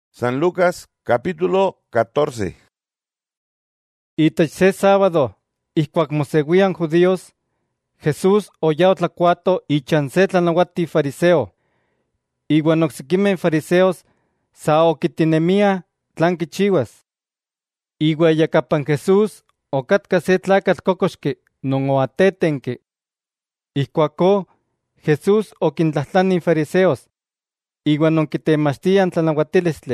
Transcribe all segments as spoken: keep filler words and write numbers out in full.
San Lucas, capítulo catorce. Itech se sábado, ihcuac mosehuian judíos, Jesús oyao tlacuato ichan se tlanauati fariseo. Iuan ocsiquimen fariseos sa oquitinemia tlan quichiuas. Iua yacapan Jesús ocatca se tlacatl cocoxqui non oatetenqui. Ihcuacó Jesús oquintlahtlani fariseos, iuan onquitemachtian tlanauatilistli.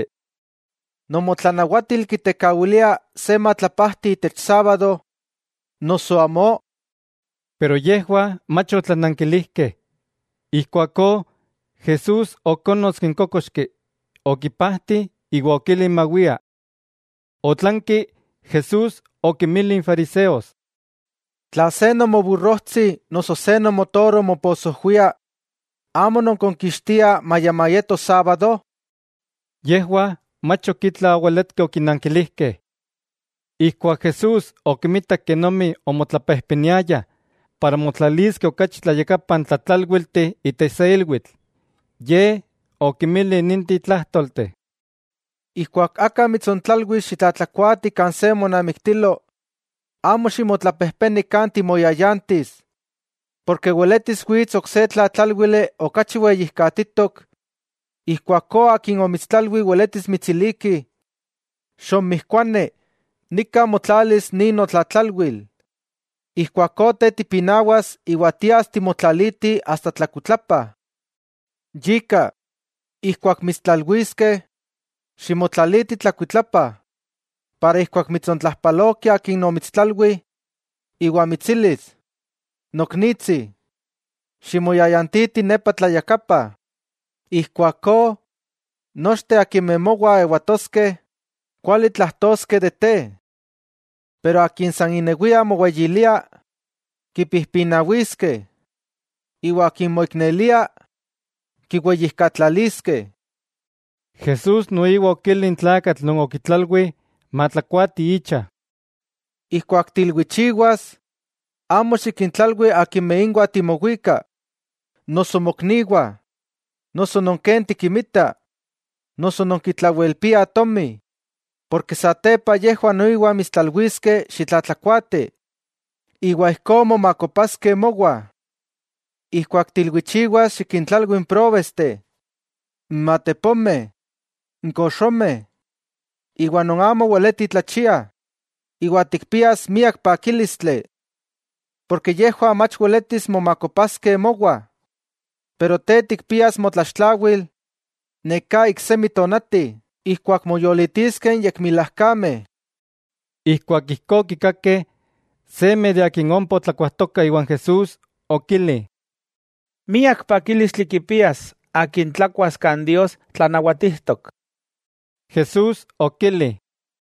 Nomotlanauatil quitecauilia se matlapahti itech sábado, noso amo. Pero yehua mach otlananquilihqueh. Ihcuacó Jesús oconotzqui cocoxqui, oquipahti iua oquili mauia. Otlanqui Jesús oquimili fariseos: Tla se nomoburrohtzi noso se nomotoro moposohuia, amo nonconquixtia mayamayeto sábado. Yehua mach oquitla oueletque oquinanquilihqueh. Ihcuac Jesús oquimitac quenomi omotlapehpeniaya para motlalisque ocachi tlayecapan tlatlaluiltih itech se ilhuitl, ye oquimili ninti tlahtolteh: Ihcuac aca mitzontlaluis xitlatlacuati can se monamictilo, amo ximotlapehpeni can timoyayantis, porque ueletis huitz oc se tlatlaluili ocachi ueyihcatitok. Ihcuacó aquin omitztlalui ueletis mitziliqui: Xonmihcuani, nica motlalis nin notlatlaluil. Ihcuacó te tipinauas iua tias timotlaliti hasta tlacutlapa. Yika, ihcuac mitztlaluisque, ximotlaliti tlacuitlapa, para ihcuac mitzontlahpaloquia aquin omitztlalui, iua mitzilis: Nocnitzi, ximoyayantiti nepa tlayacapa. Ihcuacó, nochte aquinmeh moua euatosque, cuali tlahtosque de te. Pero aquin san ineuia moueyilia, quipihpinahuisque. Iua aquin moicnelia, quiueyihcatlalisque. Jesús noiua oquili in tlacatl non oquitlalui matlacuati icha: Ihcuac tilhuichiuas, amo xiquintlalui aquinmeh ingua timouica, noso mocniua, noso nonquen tiquimita, noso nonquitlauelpia tomi, porque satepa yehua noiua mitztlaluisque xitlatlacuati, iua ihco momacopasque moua. Ihcuac tilhuichiuas xiquintlalui in proveste, in matepomeh, in coxomeh, iua non amo ueleti tlachia, iua ticpias miac paquilistli, porque yehua mach ueletis momacopasque moua. Pero te ticpias motlaxtlauil, neca icsemi tonati, ihcuac moyolitisquen yecmilahcameh. Ihcuac ihco quicaqueh, seme de aquin ompa otlacuahtoca iuan Jesús oquili: Miac paquilistli quipias aquin tlacuas can Dios tlanauatihtoc. Jesús oquili: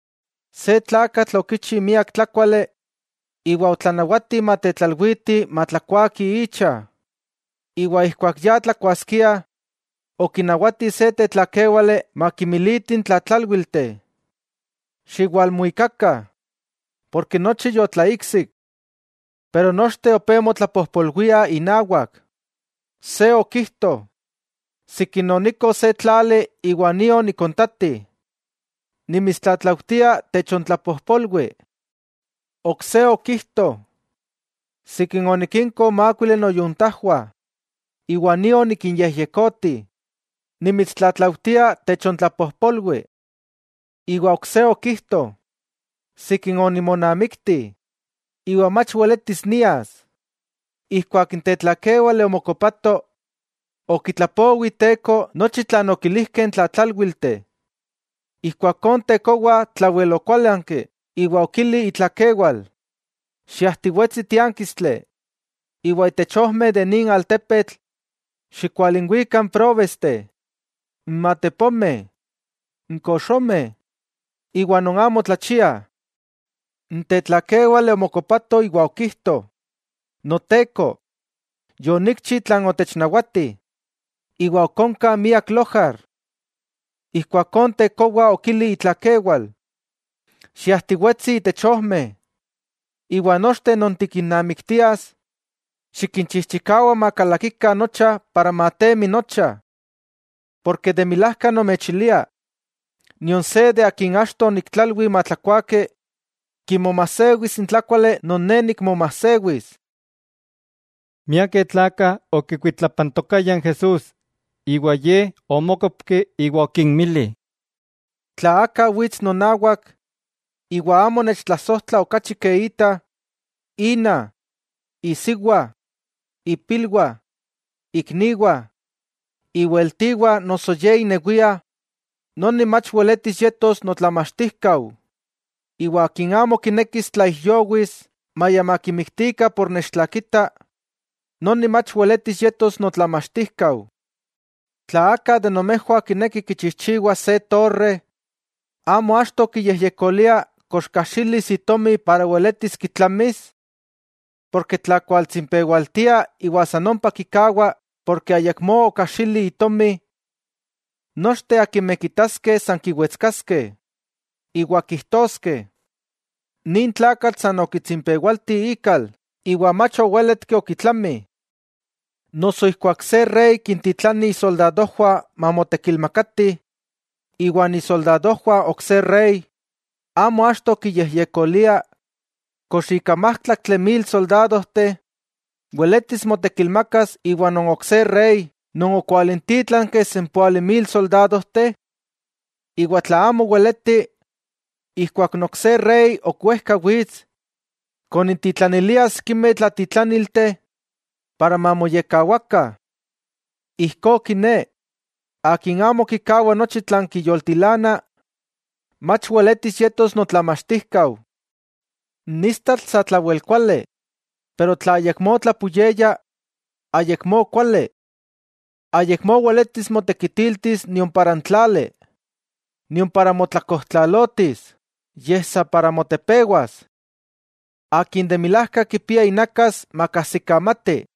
Se tlacatl oquichi miac tlacuali, iua otlanauati matetlalhuiti matlacuaqui icha. Iua ihcuac ya tlacuasquia, oquinauati se tetlaqueuali maquimilitin tlatlalhuilteh: Xiualmuicaca, porque nochi yotlaicsik. Pero nochte opé motlapohpoluia inauac. Se oquihto: Siquinonico se tlali iua nio nicontati. Nimitztlatlautia techontlapohpolui. Oc se oquihto: Siquinoniquinco macuili noyuntahua, iua nio niquinyehyecoti. Nimitztlatlautia techontlapohpolui. Iua oc se oquihto: Siquinonimonamicti, iua mach ueletis nias. Ihcuac in tetlaqueuali omocopato, oquitlapoui teco nochi tlan oquilihque tlatlalhuilteh. Ihcuacón tecoua tlauelocualanqui, iua oquili itlaqueual: Xiahtiuetzi tianquistli, iua itechojmeh de nin altepetl, xicualinhuican proveste, in matepomeh, in coxomeh, iua non amo tlachia. In tetlaqueuali omocopato iua oquihto: Noteco, yonicchi tlan otechnauati, iua oconca miac lohar. Ihcuacón tecoua oquili itlaqueual: Xiahtiuetzi itechojmeh, iua nochte non tiquinnamictias, xiquinchihchicaua macalaquica nocha para matemi nocha. Porque de milahca nomechilia, nion se de akin ashto niktlalwi matlacuaque, kimomasewis in tlacuale non ne nikmomasewis. Miaque tlaca oquicuitlapantocayan Jesús, iua ye omocopque iua oquinmili. Tla aka witz nonauac, iua amo nechtlasohtla okachi que ita, ina, isiwa, ipilwa, ikniwa, iueltiwa noso ye ineuia, noni mach ueletis yetos notlamachticau. Iua akin amo kinekis tlaijyowis, maya makimictica por nechtlaquita, noni mach ueletis yetos notlamachticau. Tla aka de nomejua kineki kichihchiua se torre, amo ashto quiyehyecolia coxcaxilis itomi para ueletis kitlamis, porque tlacualtzimpeualtia iua sanompa kikaua porque ayekmo ocaxili itomi. Nochte akinmequitasque san kiuetzcasque, iua quihtosque: nin tlacatl san oquitzimpeualti ikal, iua mach oueletque oquitlami. Noso ihcuac se rey quintitlani isoldadohua mamotequilmacati, iuan isoldadohua oc se rey, amo ashto quiyehyecolia, cox ica mahtlactle mil soldadohte, ueletis motequilmacas iuan non oc se rey, non ocualintitlanque sempoali mil soldadohte, iua tla amo ueleti, ihcuac noc se rey ocuehca witz, conintitlanilias quime tlatitlanilte, para mamoyecauaca. Ihco quine, akin amo kicaua nochi tlan quiyoltilana, mach ueletis yetos notlamachticau. Nistatl sa tlauelcuale, pero tla ayecmo tlapuyeya, ayecmo cuale. Ayecmo ueletis motequitiltis nion para ntlale, nion para motlacohtlalotis, yesa para motepeguas. Akin de milahca quipia inacas macahsicamate.